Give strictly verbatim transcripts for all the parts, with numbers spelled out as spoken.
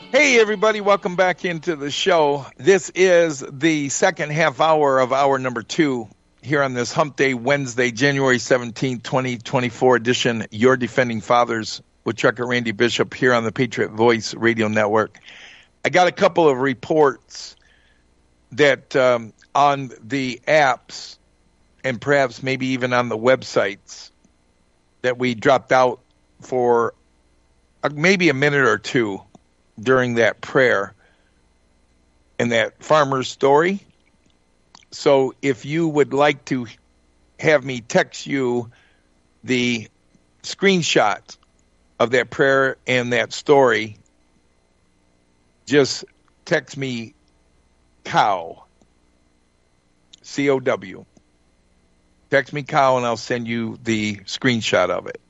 Hey, everybody, welcome back into the show. This is the second half hour of hour number two here on this Hump Day, Wednesday, January seventeenth, twenty twenty-four edition, Your Defending Fathers with Trucker Randy Bishop here on the Patriot Voice Radio Network. I got a couple of reports that um, on the apps and perhaps maybe even on the websites that we dropped out for uh, maybe a minute or two during that prayer and that farmer's story. So if you would like to have me text you the screenshot of that prayer and that story, just text me cow, C O W. Text me cow and I'll send you the screenshot of it.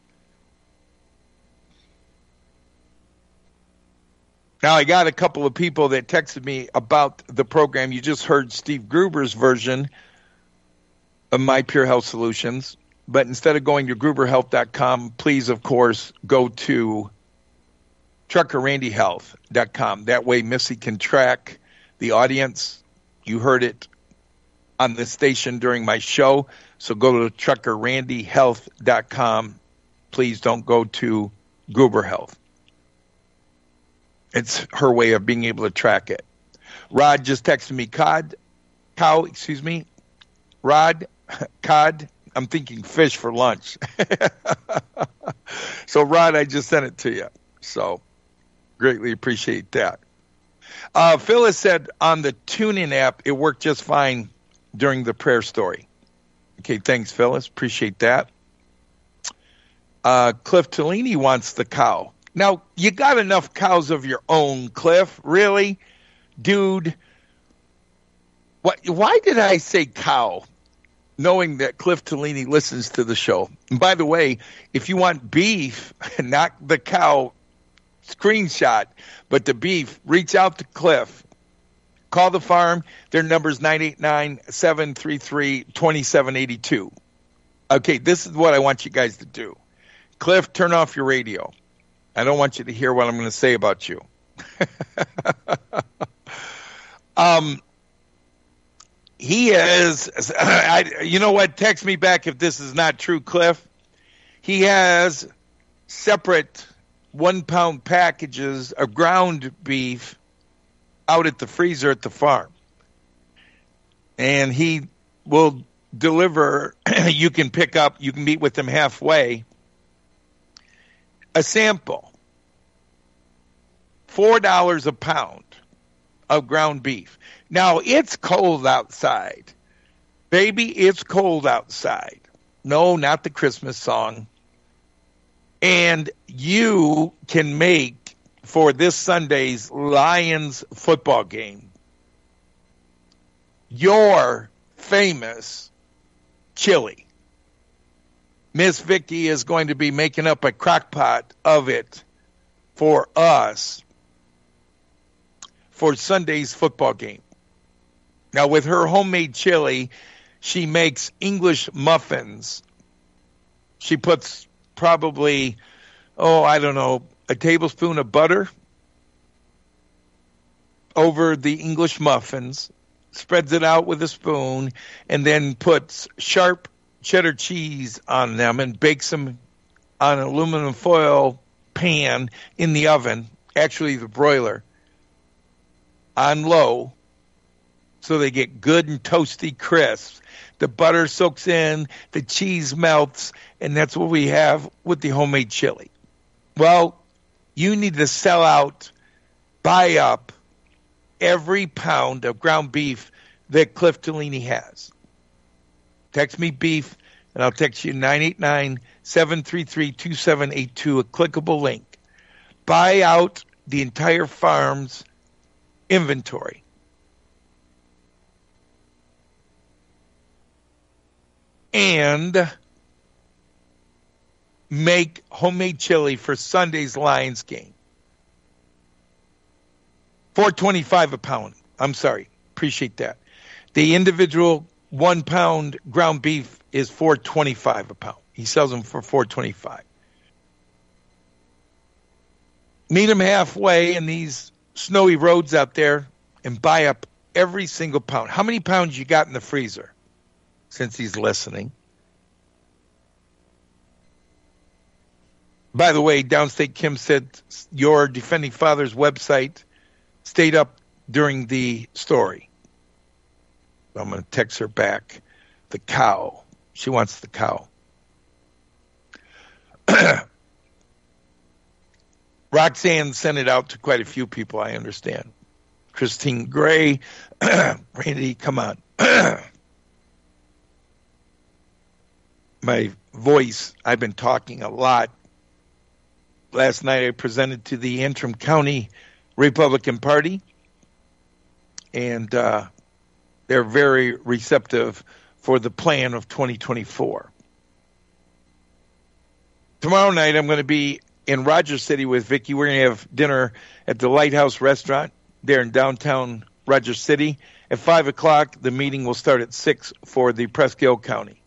Now, I got a couple of people that texted me about the program. You just heard Steve Gruber's version of My Pure Health Solutions. But instead of going to gruber health dot com, please, of course, go to trucker randy health dot com. That way, Missy can track the audience. You heard it on the station during my show. So go to trucker randy health dot com. Please don't go to Gruber Health. It's her way of being able to track it. Rod just texted me, cod, cow, excuse me. Rod, cod, I'm thinking fish for lunch. So, Rod, I just sent it to you. So, greatly appreciate that. Uh, Phyllis said on the TuneIn app, it worked just fine during the prayer story. Okay, thanks, Phyllis. Appreciate that. Uh, Cliff Tellini wants the cow. Now, you got enough cows of your own, Cliff. Really? Dude, what, why did I say cow, knowing that Cliff Tellini listens to the show? And by the way, if you want beef, not the cow screenshot, but the beef, reach out to Cliff. Call the farm. Their number is nine eight nine, seven three three, two seven eight two. Okay, this is what I want you guys to do. Cliff, turn off your radio. I don't want you to hear what I'm going to say about you. um, he is, I, you know what? Text me back if this is not true, Cliff. He has separate one-pound packages of ground beef out at the freezer at the farm. And he will deliver, you can pick up, you can meet with him halfway, a sample, four dollars a pound of ground beef. Now, it's cold outside. Baby, it's cold outside. No, not the Christmas song. And you can make, for this Sunday's Lions football game, your famous chili. Miss Vicky is going to be making up a crock pot of it for us for Sunday's football game. Now, with her homemade chili, she makes English muffins. She puts probably, oh, I don't know, a tablespoon of butter over the English muffins, spreads it out with a spoon, and then puts sharp cheddar cheese on them and bakes them on an aluminum foil pan in the oven, actually the broiler, on low, so they get good and toasty crisps. The butter soaks in, the cheese melts, and that's what we have with the homemade chili. Well, you need to sell out, buy up every pound of ground beef that Cliff Tellini has. Text me beef, and I'll text you nine eight nine, seven three three, two seven eight two, a clickable link. Buy out the entire farm's inventory. And make homemade chili for Sunday's Lions game. four twenty-five a pound. I'm sorry. Appreciate that. The individual one pound ground beef is four twenty-five a pound. He sells them for four twenty-five. Meet him halfway, and these snowy roads out there and buy up every single pound. How many pounds you got in the freezer? Since he's listening. By the way, Downstate Kim said your Defending Fathers website stayed up during the story. I'm going to text her back. The cow. She wants the cow. Roxanne sent it out to quite a few people, I understand. Christine Gray. Randy, come on. My voice, I've been talking a lot. Last night I presented to the Antrim County Republican Party, and uh, they're very receptive for the plan of twenty twenty-four. Tomorrow night I'm going to be in Rogers City with Vicki. We're going to have dinner at the Lighthouse Restaurant there in downtown Rogers City. At five o'clock, the meeting will start at six for the Presque County.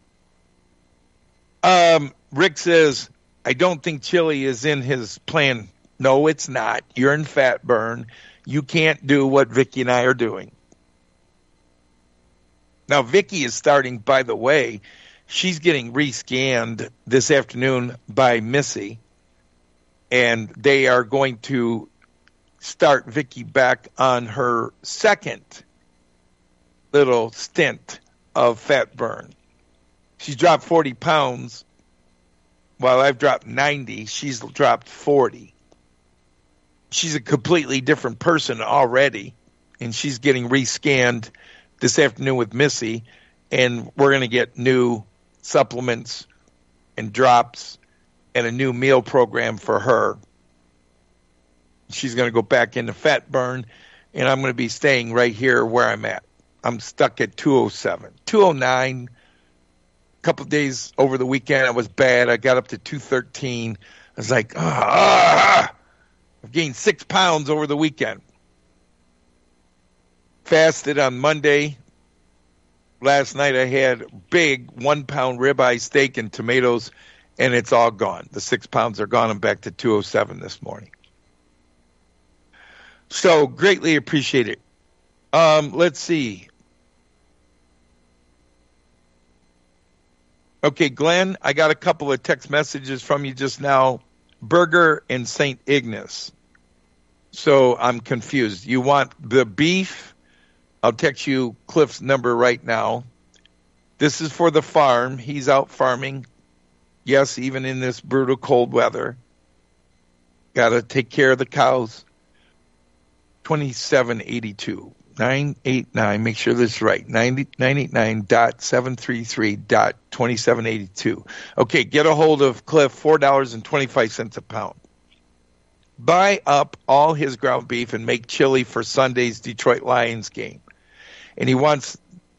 Um, Rick says, I don't think chili is in his plan. No, it's not. You're in fat burn. You can't do what Vicki and I are doing. Now, Vicki is starting, by the way, she's getting rescanned this afternoon by Missy, and they are going to start Vicki back on her second little stint of fat burn. She's dropped forty pounds. While I've dropped ninety, she's dropped forty. She's a completely different person already, and she's getting rescanned this afternoon with Missy, and we're going to get new supplements and drops and a new meal program for her. She's going to go back into fat burn, and I'm going to be staying right here where I'm at. I'm stuck at two oh seven. two oh nine, a couple of days over the weekend, I was bad. I got up to two thirteen. I was like, ah, I've gained six pounds over the weekend. Fasted on Monday. Last night I had big one-pound ribeye steak and tomatoes, and it's all gone. The six pounds are gone. I'm back to two oh seven this morning. So greatly appreciate it. Um, let's see. Okay, Glenn, I got a couple of text messages from you just now. Burger and Saint Ignace. So I'm confused. You want the beef? I'll text you Cliff's number right now. This is for the farm. He's out farming. Yes, even in this brutal cold weather. Got to take care of the cows. twenty-seven eighty-two. nine eight nine, make sure this is right, nine eight nine dot seven three three dot two seven eight two. Okay, get a hold of Cliff, four dollars and twenty-five cents a pound. Buy up all his ground beef and make chili for Sunday's Detroit Lions game. And he wants...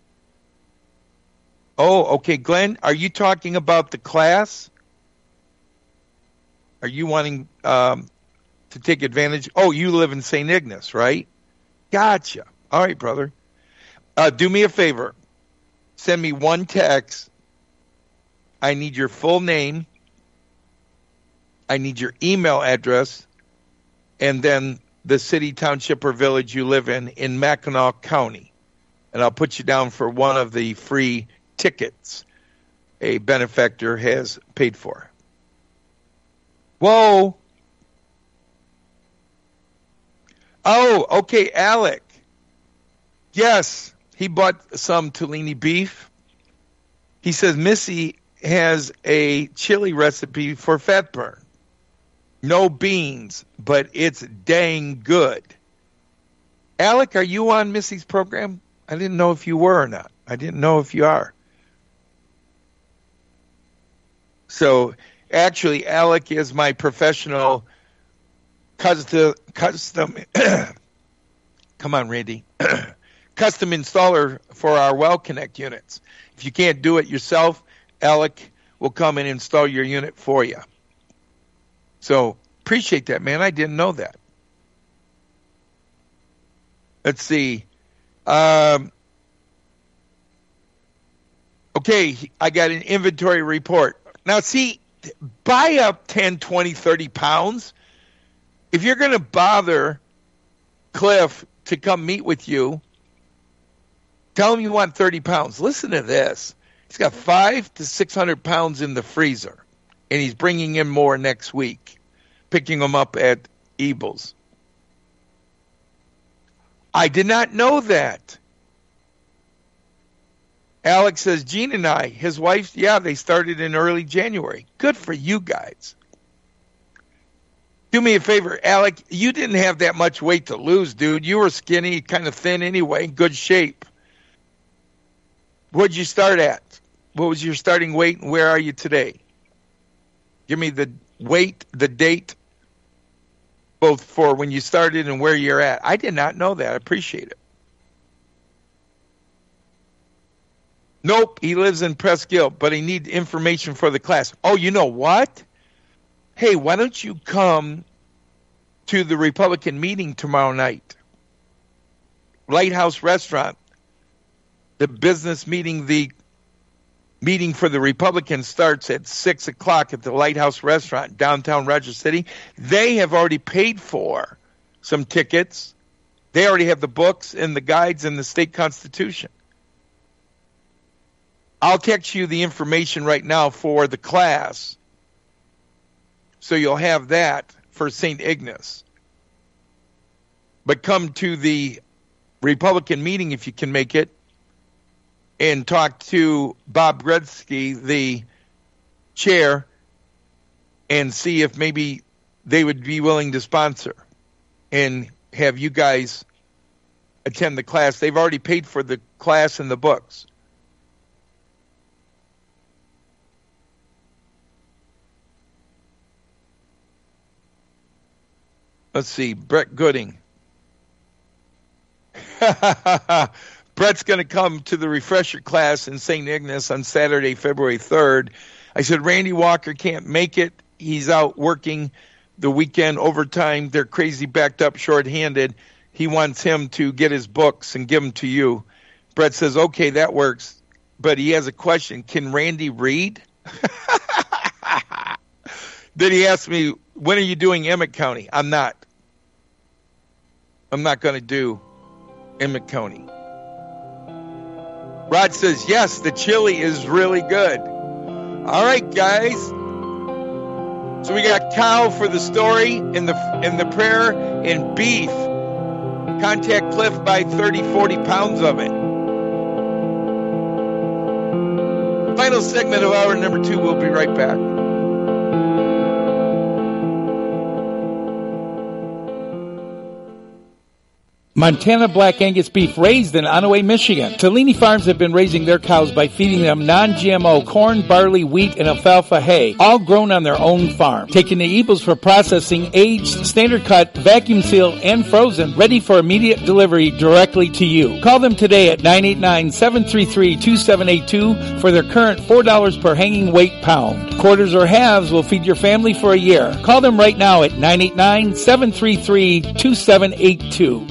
Oh, okay, Glenn, are you talking about the class? Are you wanting um, to take advantage? Oh, you live in Saint Ignace, right? Gotcha. All right, brother. Uh, do me a favor. Send me one text. I need your full name. I need your email address. And then the city, township, or village you live in in Mackinac County. And I'll put you down for one of the free tickets a benefactor has paid for. Whoa. Oh, okay, Alec. Yes, he bought some Tolini beef. He says Missy has a chili recipe for fat burn. No beans, but it's dang good. Alec, are you on Missy's program? I didn't know if you were or not. I didn't know if you are. So, actually, Alec is my professional custom, custom come on, Randy, custom installer for our Well Connect units. If you can't do it yourself, Alec will come and install your unit for you. So, appreciate that, man. I didn't know that. Let's see. Um, okay, I got an inventory report. Now, see, buy up ten, twenty, thirty pounds. If you're going to bother Cliff to come meet with you. Tell him you want thirty pounds. Listen to this. He's got five to six hundred pounds in the freezer, and he's bringing in more next week, picking them up at Ebel's. I did not know that. Alex says, Gene and I, his wife, yeah, they started in early January. Good for you guys. Do me a favor, Alec, you didn't have that much weight to lose, dude. You were skinny, kind of thin anyway, good shape. What'd you start at? What was your starting weight, and where are you today? Give me the weight, the date, both for when you started and where you're at. I did not know that. I appreciate it. Nope, he lives in Presque-Isle, but he needs information for the class. Oh, you know what? Hey, why don't you come to the Republican meeting tomorrow night? Lighthouse Restaurant. The business meeting, the meeting for the Republicans starts at six o'clock at the Lighthouse Restaurant, downtown Roger City. They have already paid for some tickets. They already have the books and the guides and the state constitution. I'll text you the information right now for the class, so you'll have that for Saint Ignace. But come to the Republican meeting if you can make it, and talk to Bob Gretzky, the chair, and see if maybe they would be willing to sponsor and have you guys attend the class. They've already paid for the class and the books. Let's see, Brett Gooding. Brett's going to come to the refresher class in Saint Ignace on Saturday, February third. I said, Randy Walker can't make it. He's out working the weekend overtime. They're crazy backed up, shorthanded. He wants him to get his books and give them to you. Brett says, okay, that works. But he has a question. Can Randy read? Then he asked me, when are you doing Emmett County? I'm not. I'm not going to do Emmett County. Rod says, yes, the chili is really good. All right, guys. So we got cow for the story and the and the prayer, and beef. Contact Cliff, buy thirty, forty pounds of it. Final segment of hour number two. We'll be right back. Montana Black Angus beef raised in Onaway, Michigan. Tellini Farms have been raising their cows by feeding them non-G M O corn, barley, wheat, and alfalfa hay, all grown on their own farm. Taken to Ebel's for processing, aged, standard cut, vacuum sealed, and frozen, ready for immediate delivery directly to you. Call them today at nine eight nine, seven three three, two seven eight two for their current four dollars per hanging weight pound. Quarters or halves will feed your family for a year. Call them right now at nine eight nine, seven three three, two seven eight two.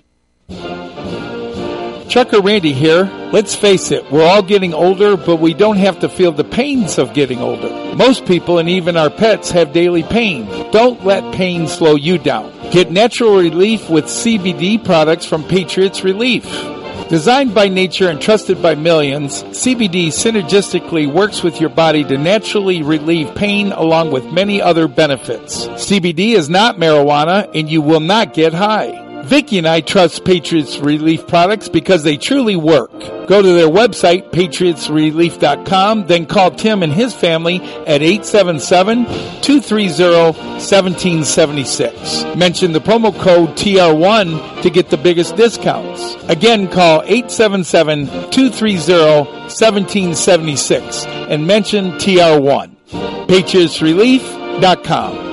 Chuck or Randy here. Let's face it, we're all getting older, but we don't have to feel the pains of getting older. Most people and even our pets have daily pain. Don't let pain slow you down. Get natural relief with C B D products from Patriots Relief. Designed by nature and trusted by millions, C B D synergistically works with your body to naturally relieve pain along with many other benefits. C B D is not marijuana and you will not get high. Vicki and I trust Patriots Relief products because they truly work. Go to their website, patriots relief dot com, then call Tim and his family at eight seven seven, two three zero, one seven seven six. Mention the promo code T R one to get the biggest discounts. Again, call eight seven seven, two three zero, one seven seven six and mention T R one. patriots relief dot com.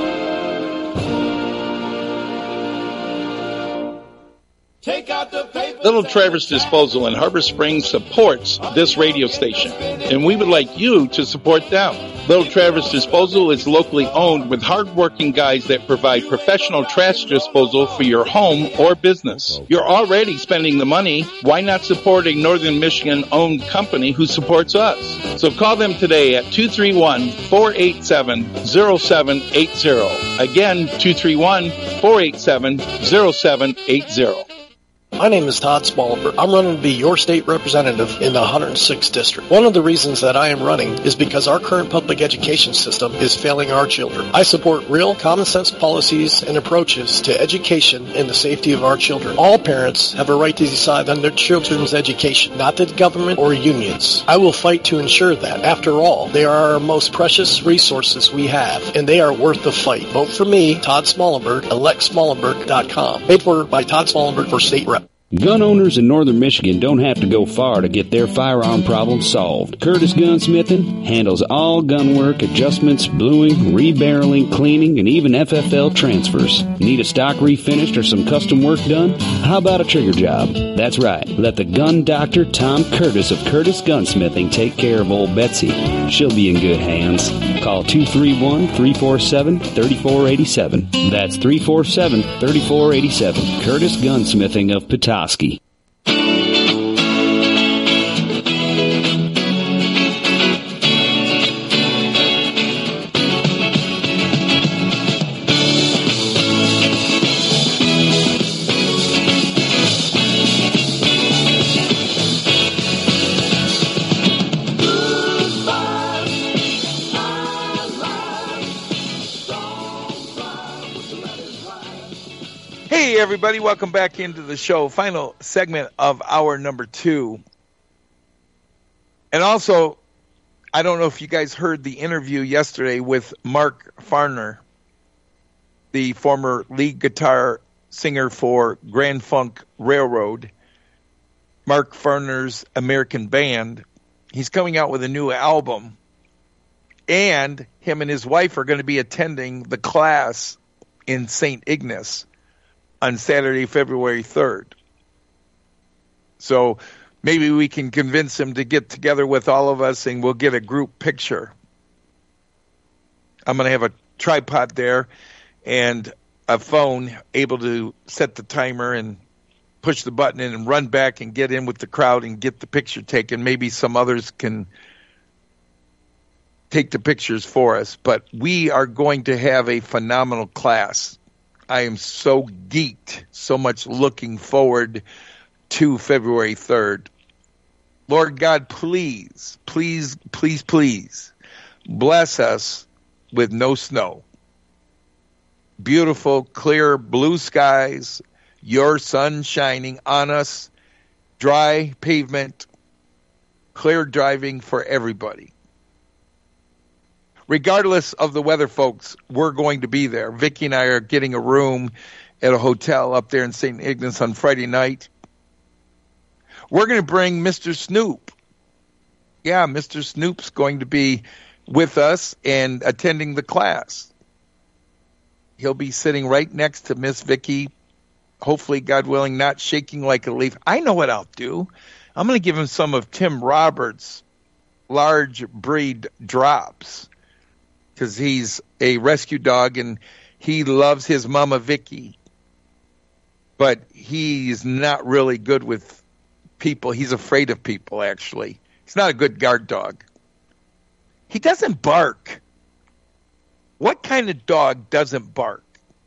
Take out the paper. Little Traverse Disposal in Harbor Springs supports this radio station, and we would like you to support them. Little Traverse Disposal is locally owned with hardworking guys that provide professional trash disposal for your home or business. You're already spending the money. Why not support a Northern Michigan-owned company who supports us? So call them today at two three one, four eight seven, zero seven eight zero. Again, two three one, four eight seven, zero seven eight zero. My name is Todd Smallberg. I'm running to be your state representative in the one hundred sixth District. One of the reasons that I am running is because our current public education system is failing our children. I support real, common sense policies and approaches to education and the safety of our children. All parents have a right to decide on their children's education, not the government or unions. I will fight to ensure that. After all, they are our most precious resources we have, and they are worth the fight. Vote for me, Todd Smallberg, elect smallenberg dot com. Paid for by Todd Smallberg for state rep. Gun owners in northern Michigan don't have to go far to get their firearm problem solved. Curtis Gunsmithing handles all gun work, adjustments, bluing, rebarreling, cleaning, and even F F L transfers. Need a stock refinished or some custom work done? How about a trigger job? That's right. Let the gun doctor Tom Curtis of Curtis Gunsmithing take care of old Betsy. She'll be in good hands. Call two three one, three four seven, three four eight seven. That's three four seven, three four eight seven. Curtis Gunsmithing of Petoskey. Hey, everybody, welcome back into the show. Final segment of hour number two. And also, I don't know if you guys heard the interview yesterday with Mark Farner, the former lead guitar singer for Grand Funk Railroad, Mark Farner's American Band. He's coming out with a new album, and him and his wife are going to be attending the class in Saint Ignace on Saturday, February third. So maybe we can convince him to get together with all of us and we'll get a group picture. I'm going to have a tripod there and a phone able to set the timer and push the button in and run back and get in with the crowd and get the picture taken. Maybe some others can take the pictures for us. But we are going to have a phenomenal class. I am so geeked, so much looking forward to February third. Lord God, please, please, please, please bless us with no snow. Beautiful, clear blue skies, your sun shining on us, dry pavement, clear driving for everybody. Regardless of the weather, folks, we're going to be there. Vicki and I are getting a room at a hotel up there in Saint Ignace on Friday night. We're going to bring Mister Snoop. Yeah, Mister Snoop's going to be with us and attending the class. He'll be sitting right next to Miss Vicki, hopefully, God willing, not shaking like a leaf. I know what I'll do. I'm going to give him some of Tim Roberts' large breed drops, because he's a rescue dog and he loves his mama Vicky, but he's not really good with people. He's afraid of people, actually. He's not a good guard dog. He doesn't bark. What kind of dog doesn't bark?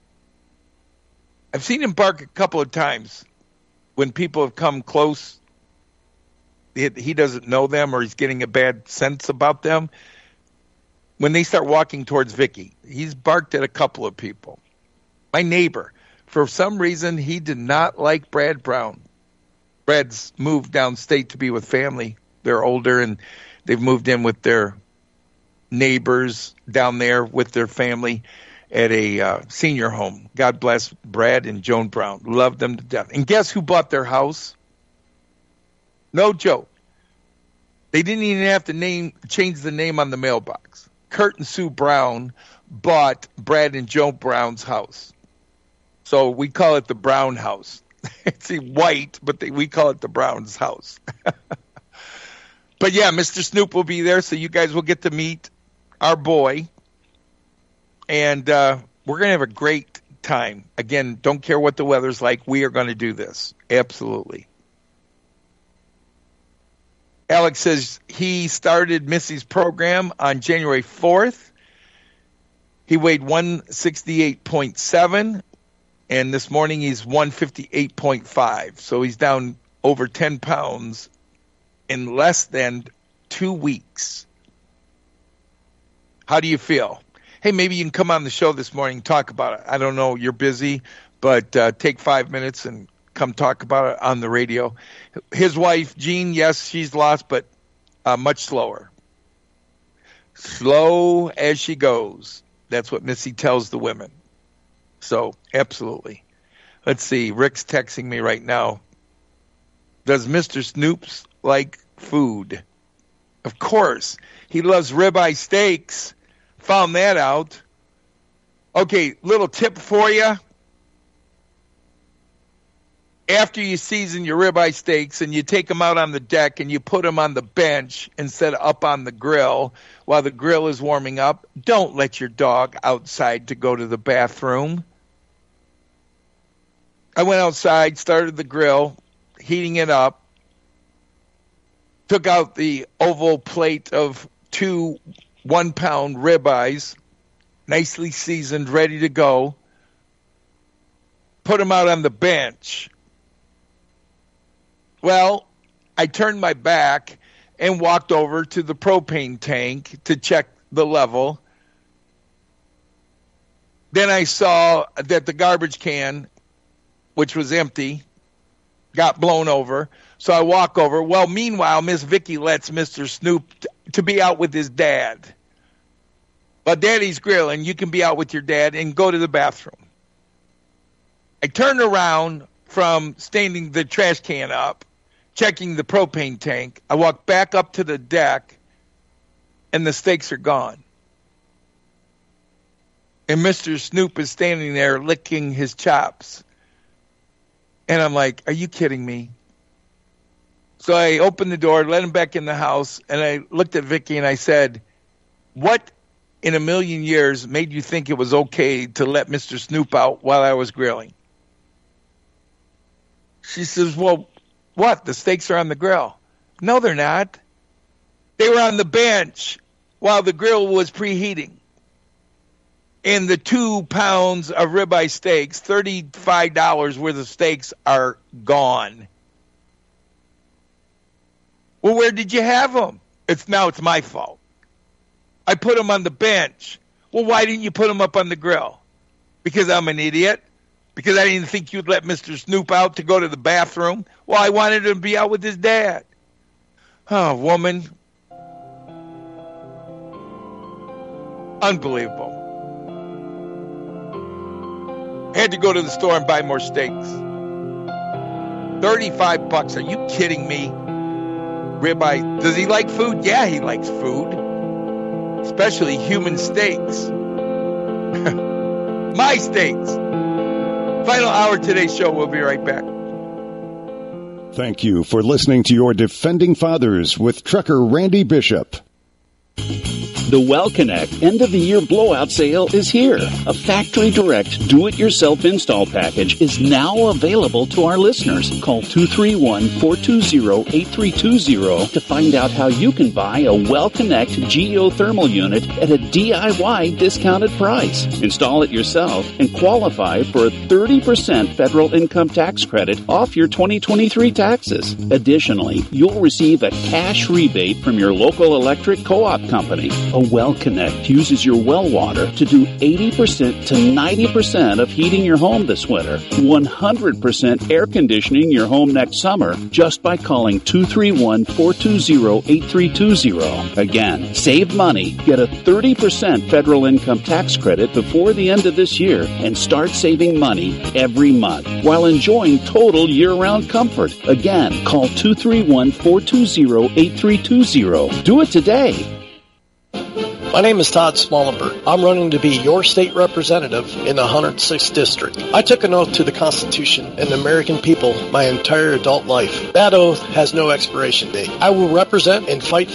I've seen him bark a couple of times when people have come close. He doesn't know them or he's getting a bad sense about them. When they start walking towards Vicky, he's barked at a couple of people. My neighbor, for some reason, he did not like Brad Brown. Brad's moved downstate to be with family. They're older, and they've moved in with their neighbors down there with their family at a uh, senior home. God bless Brad and Joan Brown. Loved them to death. And guess who bought their house? No joke. They didn't even have to name change the name on the mailbox. Kurt and Sue Brown bought Brad and Joe Brown's house. So we call it the Brown house. It's white, but they, we call it the Browns' house. But yeah, Mister Snoop will be there, so you guys will get to meet our boy. And uh, we're going to have a great time. Again, don't care what the weather's like. We are going to do this. Absolutely. Alex says he started Missy's program on January fourth. He weighed one sixty-eight point seven, and this morning he's one fifty-eight point five. So he's down over ten pounds in less than two weeks. How do you feel? Hey, maybe you can come on the show this morning and talk about it. I don't know, you're busy, but uh, take five minutes and come talk about it on the radio. His wife, Jean, yes, she's lost, but uh, much slower. Slow as she goes. That's what Missy tells the women. So, absolutely. Let's see. Rick's texting me right now. Does Mister Snoops like food? Of course. He loves ribeye steaks. Found that out. Okay, little tip for you. After you season your ribeye steaks and you take them out on the deck and you put them on the bench instead of up on the grill while the grill is warming up, don't let your dog outside to go to the bathroom. I went outside, started the grill, heating it up, took out the oval plate of two one-pound ribeyes, nicely seasoned, ready to go, put them out on the bench. Well, I turned my back and walked over to the propane tank to check the level. Then I saw that the garbage can, which was empty, got blown over. So I walk over. Well, meanwhile, Miss Vicky lets Mister Snoop t- to be out with his dad. But Daddy's grilling. You can be out with your dad and go to the bathroom. I turned around from standing the trash can up, checking the propane tank. I walk back up to the deck, and the steaks are gone. And Mister Snoop is standing there licking his chops. And I'm like, are you kidding me? So I opened the door, let him back in the house, and I looked at Vicky and I said, what in a million years made you think it was okay to let Mister Snoop out while I was grilling? She says, well, what? The steaks are on the grill. No, they're not. They were on the bench while the grill was preheating. And the two pounds of ribeye steaks, thirty-five dollars worth of steaks, are gone. Well, where did you have them? It's now it's my fault. I put them on the bench. Well, why didn't you put them up on the grill? Because I'm an idiot? Because I didn't think you'd let Mister Snoop out to go to the bathroom? Well, I wanted him to be out with his dad. Oh, woman. Unbelievable. Had to go to the store and buy more steaks. thirty-five bucks. Are you kidding me? Ribeye. Does he like food? Yeah, he likes food. Especially human steaks. My steaks. Final hour of today's show. We'll be right back. Thank you for listening to your Defending Fathers with Trucker Randy Bishop. The Well Connect end of the year blowout sale is here. A factory direct do-it-yourself install package is now available to our listeners. Call two three one, four two zero, eight three two zero to find out how you can buy a Well Connect geothermal unit at a D I Y discounted price. Install it yourself and qualify for a thirty percent federal income tax credit off your twenty twenty-three taxes. Additionally, you'll receive a cash rebate from your local electric co-op company. A Well Connect uses your well water to do eighty percent to ninety percent of heating your home this winter, one hundred percent air conditioning your home next summer, just by calling two three one, four two zero, eight three two zero. Again, save money, get a thirty percent federal income tax credit before the end of this year, and start saving money every month while enjoying total year-round comfort. Again, call two three one, four two zero, eight three two zero. Do it today. My name is Todd Smallenberg. I'm running to be your state representative in the one hundred sixth District. I took an oath to the Constitution and the American people my entire adult life. That oath has no expiration date. I will represent and fight